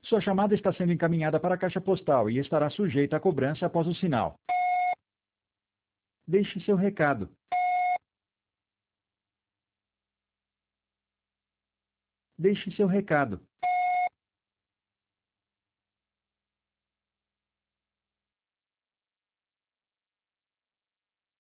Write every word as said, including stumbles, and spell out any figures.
Sua chamada está sendo encaminhada para a caixa postal e estará sujeita a cobrança após o sinal. Deixe seu recado. Deixe seu recado.